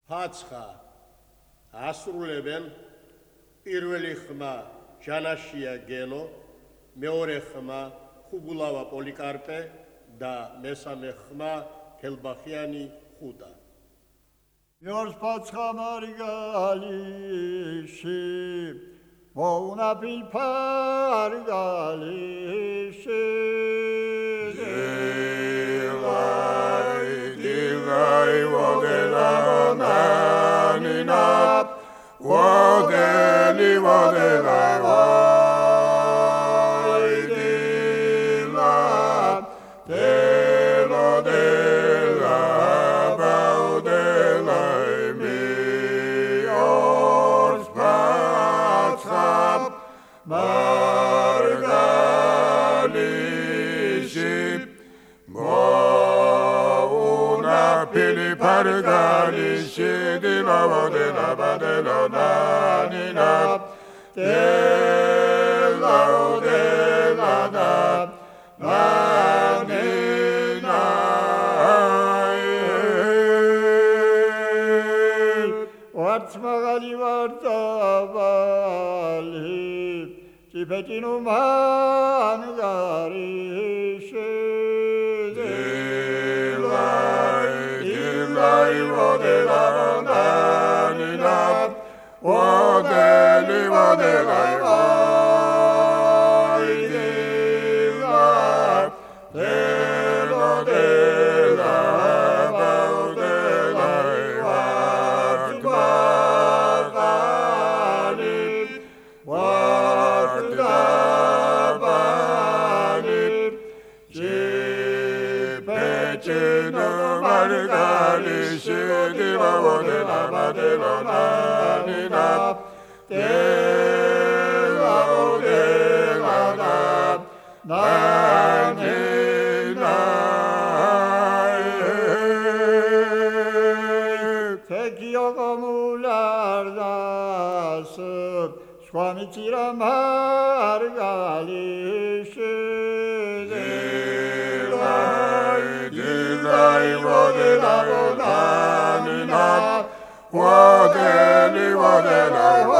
ფაცხა ასრულებენ პირველი ხმა ჯანაშია გენო, მეორე ხმა ხუბულავა პოლიკარპე და მესამე ხმა თელბახიანი ხუტა. Yours Patscha Margalishi, Mona Pilpargalishi, Dilai, Vodela, Nanina, Vodeli, Vodela, Vodela, Dela, Dela, Baudela, Mios, Patscha, Margalishi, Mona Pilpargalishi, Dila, Vodela, Badela, Nanina, Dela, Dela, Nanina. Vartsmagali vartabali, Cipetinu mangarishi, Dilai, Vodela, Nanina, Vodeli, Vodela, Dela, Dela, Baudela, Cipetinu Margalishi, Dila, Vodela, Badela, Nanina, Dela, Dela, Nanina. Tekiomulardası, Svamitira Margalishi, Dilai, Vodela, Nanina, Vodeli, Vodela,